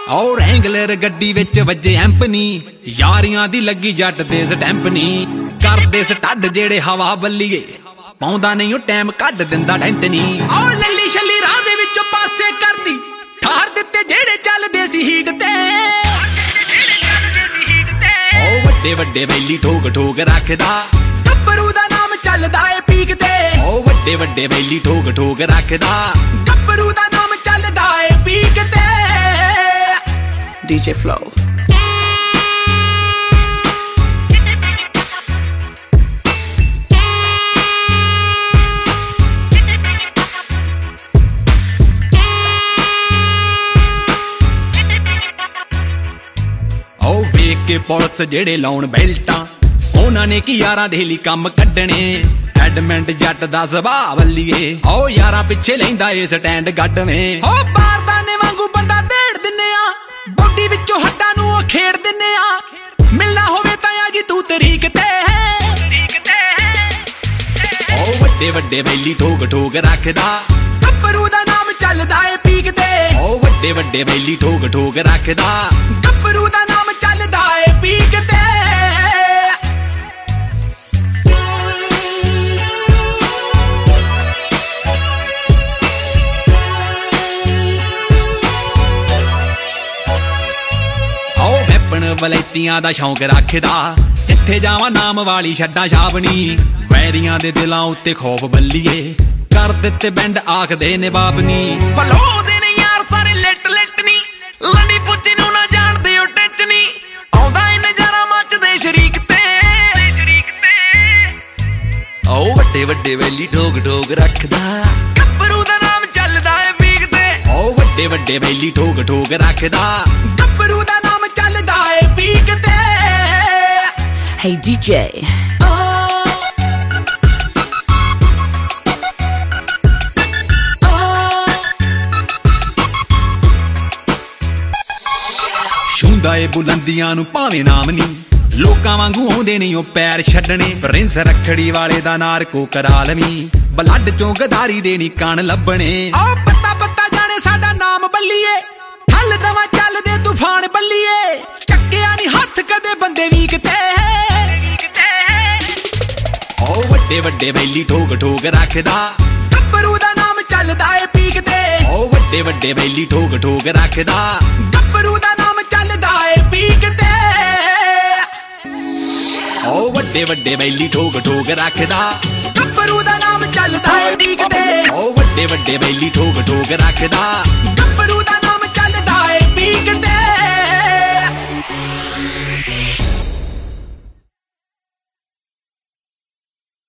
और एंगलर गड्डी विच वजे एंपनी यारियां दी लगी जट दे स्टैंपनी करदे स्टड जेड़े हवा बल्लीए पाउंदा नहीं ओ टाइम कढ दिंदा डेंटनी ओ लल्ली छल्ली राह दे विचों पासे करदी ठार दित्ते जेड़े चलदे सी हीट ते ओ वड्डे वड्डे बैली ठोक ठोक रखदा गब्बरू दा नाम चलदा ए पीक ते ओ वड्डे वड्डे बैली ठोक ठोक रखदा गब्बरू दा नाम चलदा ए पीक ते DJ Flow ਵੇਖ ਕੇ ਪੁਲਿਸ ਜਿਹੜੇ ਲਾਉਣ ਬੈਲਟਾਂ ਉਹਨਾਂ ਨੇ ਕੀ ਯਾਰਾਂ ਦੇ ਲਈ ਕੰਮ ਕੱਢਣੇ ਐਡਮੈਂਟ ਜੱਟ ਦਾ ਸੁਭਾਅ ਵੱਲੀਏ ਓ ਯਾਰਾਂ ਪਿੱਛੇ ਲੈਂਦਾ ਏ ਸਟੈਂਡ ਗੱਡਵੇਂ ਓ ਬਾਰਦਾਨੇ ਵਾਂਗੂ ਬੰਦਾ ਢੇੜ ਦਿੰਨੇ ਆ ਬੋਡੀ ਵਿੱਚੋਂ ਹੱਡਾਂ ਨੂੰ ਉਹ ਖੇੜ ਦਿੰਨੇ ਆ ਮਿਲਣਾ ਹੋਵੇ ਤਾਂ ਆ ਜੀ ਤੂੰ ਤਰੀਕ ਤੇ ਓ ਵੱਡੇ ਵੱਡੇ ਬੈਲੀ ਠੋਕ ਠੋਕ ਰੱਖਦਾ ਗੱਭਰੂ ਦਾ ਨਾਮ ਚੱਲਦਾ ਏ ਪੀਕ ਤੇ ਓ ਵੱਡੇ ਵੱਡੇ ਬੈਲੀ ਠੋਕ ਠੋਕ ਰੱਖਦਾ ਗੱਭਰੂ ਦਾ ਨਾਮ ਚੱਲਦਾ ਏ ਪੀਕ ਤੇ ਆਓ ਵੈਪਣ ਵਲੈਤੀਆਂ ਦਾ ਸ਼ੌਂਕ ਰੱਖਦਾ ਜਿੱਥੇ ਜਾਵਾਂ ਨਾਮ ਵਾਲੀ ਛੱਡਾਂ ਛਾਬਣੀ ਵੈਰੀਆਂ ਦੇ ਦਿਲਾਂ ਉੱਤੇ ਖੌਫ ਬੱਲੀਏ ਕਰ ਦਿੱਤੇ ਬੈਂਡ ਆਖਦੇ ਨੇ ਬਾਬਨੀ ਭਲੋ ਦੇ ਨੇ ਯਾਰ ਸਾਰੇ ਲਿਟ ਲਿਟ ਨੀ ਲੰਡੀ ਪੁੱਚੀ ਨੂੰ ਨਾ ਜਾਣਦੇ ਉਹ ਟੱਚ ਨੀ ਆਉਂਦਾ ਇਹ ਨਜ਼ਾਰਾ ਮੱਚਦੇ ਸ਼ਰੀਕ ਤੇ ਆਓ ਵੱਡੇ ਵੱਡੇ ਵੈਲੀ ਠੋਕ ਠੋਕ ਰੱਖਦਾ ਗੱਭਰੂ ਦਾ ਨਾਮ ਚੱਲਦਾ ਏ ਪੀਕ ਤੇ ਆਓ ਵੱਡੇ ਵੱਡੇ ਵੈਲੀ ਠੋਕ ਠੋਕ ਰੱਖਦਾ ਗੱਭਰੂ ਦਾ ਨਾਮ ਚੱਲਦਾ ਏ ਪੀਕ ਤੇ Hey DJ ਛੂੰਦਾ ਏ ਬੁਲੰਦੀਆਂ ਨੂੰ ਭਾਵੇਂ ਨਾਮ ਨੀ ਲੋਕਾਂ ਵਾਂਗੂ ਆਉਂਦੇ ਨਹੀਂ ਉਹ ਪੈਰ ਛੱਡਣੇ ਪ੍ਰਿੰਸ ਰੱਖੜੀ ਵਾਲੇ ਦਾ ਨਾਰਕੋ ਕਰਾ ਲਵੀਂ ਬਲੱਡ ਚੋਂ ਗਦਾਰੀ ਦੇ ਨੀ ਕਣ ਲੱਭਣੇ ਆ ਪੱਤਾ ਪੱਤਾ ਜਾਣੇ ਸਾਡਾ ਨਾਮ ਬੱਲੀਏ ਹੱਲ ਦਵਾ ਚੱਲਦੇ ਤੂਫਾਨ ਬੱਲੀਏ ਚੱਕਿਆ ਨੀ ਹੱਥ ਕਦੇ ਬੰਦੇ ਵੀ ਕਿਤੇ ਓ ਵੱਡੇ ਵੱਡੇ ਬੈਲੀ ਠੋਕ ਠੋਕ ਰੱਖਦਾ ਗੱਭਰੂ ਦਾ ਨਾਮ ਚੱਲਦਾ ਏ ਪੀਕ ਤੇ ਓ ਵੱਡੇ ਵੱਡੇ ਬੈਲੀ ਠੋਕ ਠੋਕ ਰੱਖਦਾ ਗੱਭਰੂ ਦਾ ਨਾਮ ਚੱਲਦਾ ਏ ਪੀਕ ਤੇ ਓ ਵੱਡੇ ਵੱਡੇ ਬੈਲੀ ਠੋਕ ਠੋਕ ਰੱਖਦਾ ਗੱਭਰੂ ਦਾ ਨਾਮ ਚੱਲਦਾ ਏ ਪੀਕ ਤੇ ਓ ਵੱਡੇ ਵੱਡੇ ਬੈਲੀ ਠੋਕ ਠੋਕ ਰੱਖਦਾ ਗੱਭਰੂ ਦਾ ਨਾਮ ਚੱਲਦਾ ਏ ਪੀਕ ਤੇ